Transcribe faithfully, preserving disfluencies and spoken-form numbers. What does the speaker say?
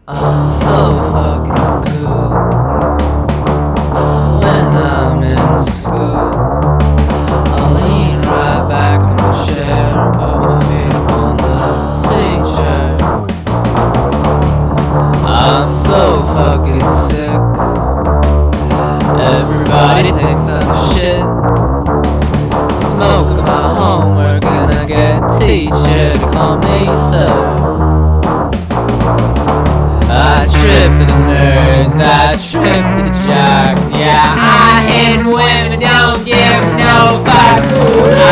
I'm so fucking cool when I'm in school. I lean right back in my chair and put my feet on the teacher. I'm so fucking sick. Everybody thinks I'm shit. Smoke my homework and I get a teacher to call me sir. I trip to the nerds, I trip to the jocks. Yeah, I hate women, don't give no fuck.